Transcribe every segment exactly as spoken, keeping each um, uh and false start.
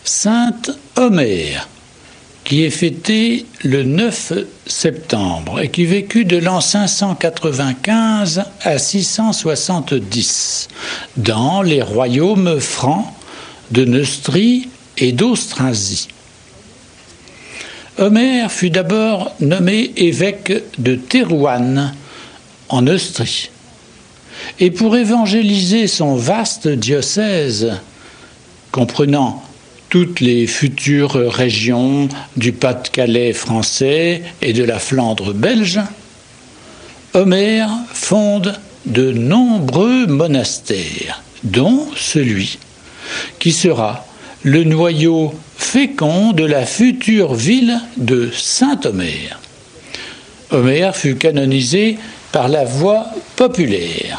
Saint Omer, qui est fêté le neuf septembre et qui vécut de l'an cinq cent quatre-vingt-quinze à six cent soixante-dix dans les royaumes francs de Neustrie et d'Austrasie. Omer fut d'abord nommé évêque de Thérouanne en Neustrie. Et pour évangéliser son vaste diocèse, comprenant toutes les futures régions du Pas-de-Calais français et de la Flandre belge, Omer fonde de nombreux monastères, dont celui qui sera le noyau fécond de la future ville de Saint-Omer. Omer fut canonisé par la voie populaire.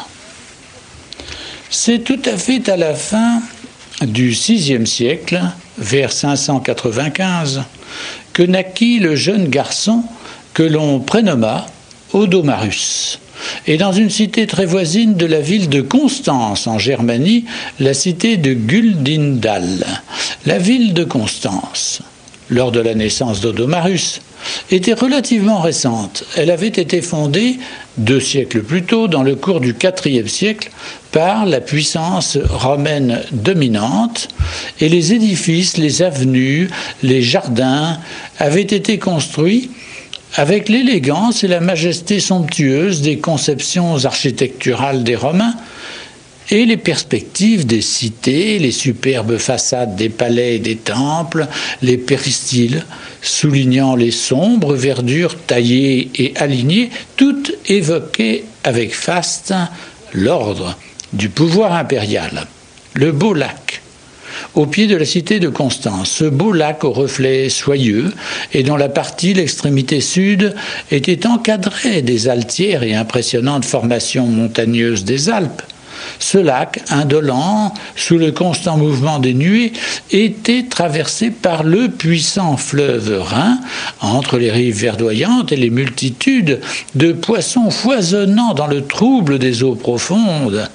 C'est tout à fait à la fin du sixième siècle, vers cinq cent quatre-vingt-quinze, que naquit le jeune garçon que l'on prénomma Odomarus. Et dans une cité très voisine de la ville de Constance, en Germanie, la cité de Guldindal. La ville de Constance, lors de la naissance d'Odomarus, était relativement récente. Elle avait été fondée deux siècles plus tôt, dans le cours du quatrième siècle, par la puissance romaine dominante, et les édifices, les avenues, les jardins avaient été construits avec l'élégance et la majesté somptueuse des conceptions architecturales des Romains, et les perspectives des cités, les superbes façades des palais et des temples, les péristyles, soulignant les sombres verdures taillées et alignées, toutes évoquaient avec faste l'ordre du pouvoir impérial. Le beau lac, au pied de la cité de Constance, ce beau lac aux reflets soyeux et dont la partie, l'extrémité sud, était encadrée des altières et impressionnantes formations montagneuses des Alpes. Ce lac, indolent, sous le constant mouvement des nuées, était traversé par le puissant fleuve Rhin, entre les rives verdoyantes et les multitudes de poissons foisonnant dans le trouble des eaux profondes,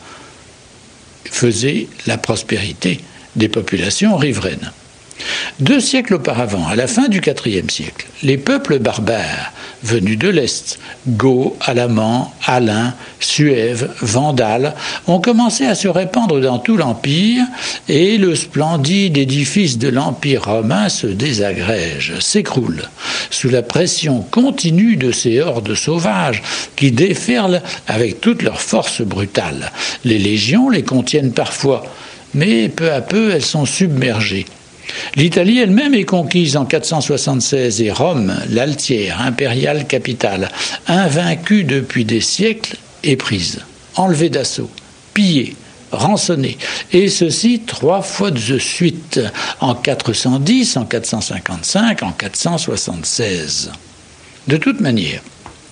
faisait la prospérité des populations riveraines. Deux siècles auparavant, à la fin du quatrième siècle, les peuples barbares venus de l'Est, Goths, Alamans, Alains, Suèves, Vandales, ont commencé à se répandre dans tout l'Empire et le splendide édifice de l'Empire romain se désagrège, s'écroule, sous la pression continue de ces hordes sauvages qui déferlent avec toute leur force brutale. Les légions les contiennent parfois, mais peu à peu elles sont submergées. L'Italie elle-même est conquise en quatre cent soixante-seize et Rome, l'altière impériale capitale, invaincue depuis des siècles, est prise, enlevée d'assaut, pillée, rançonnée, et ceci trois fois de suite, en quatre cent dix, en quatre cent cinquante-cinq, en quatre cent soixante-seize. De toute manière,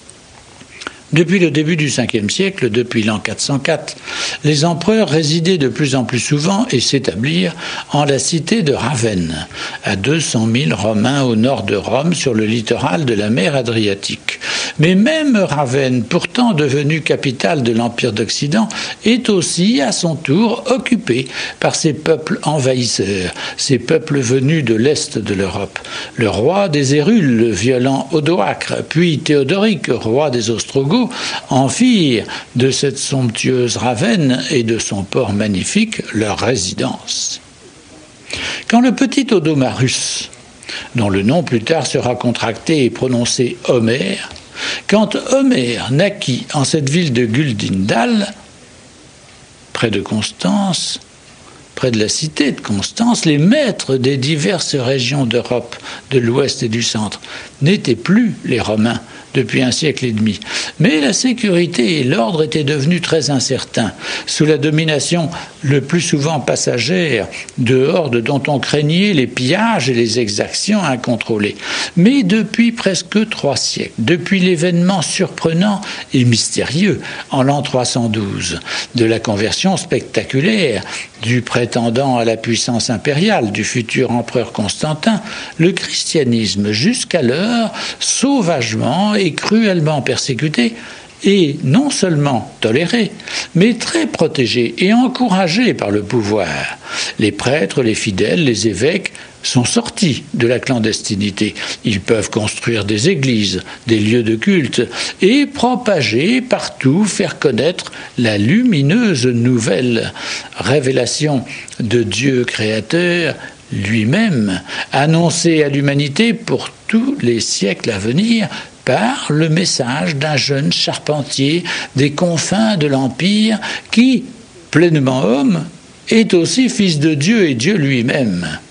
depuis le début du cinquième siècle, depuis l'an quatre cent quatre, les empereurs résidaient de plus en plus souvent et s'établirent en la cité de Ravenne, à deux cent mille Romains au nord de Rome, sur le littoral de la mer Adriatique. Mais même Ravenne, pourtant devenue capitale de l'Empire d'Occident, est aussi à son tour occupée par ces peuples envahisseurs, ces peuples venus de l'Est de l'Europe. Le roi des Hérules, le violent Odoacre, puis Théodoric, roi des Ostrogoths, en firent de cette somptueuse Ravenne et de son port magnifique leur résidence. Quand le petit Odomarus, dont le nom plus tard sera contracté et prononcé Omer, quand Omer naquit en cette ville de Guldindal, près de Constance, près de la cité de Constance, les maîtres des diverses régions d'Europe, de l'Ouest et du Centre, n'étaient plus les Romains depuis un siècle et demi. Mais la sécurité et l'ordre étaient devenus très incertains, sous la domination le plus souvent passagère de hordes dont on craignait les pillages et les exactions incontrôlées. Mais depuis presque trois siècles, depuis l'événement surprenant et mystérieux en l'an trois cent douze, de la conversion spectaculaire du prétendant à la puissance impériale du futur empereur Constantin, le christianisme, jusqu'alors sauvagement et cruellement persécuté, et non seulement tolérés, mais très protégés et encouragés par le pouvoir. Les prêtres, les fidèles, les évêques sont sortis de la clandestinité. Ils peuvent construire des églises, des lieux de culte et propager partout, faire connaître la lumineuse nouvelle révélation de Dieu créateur lui-même, annoncée à l'humanité pour tous les siècles à venir par le message d'un jeune charpentier des confins de l'Empire qui, pleinement homme, est aussi fils de Dieu et Dieu lui-même.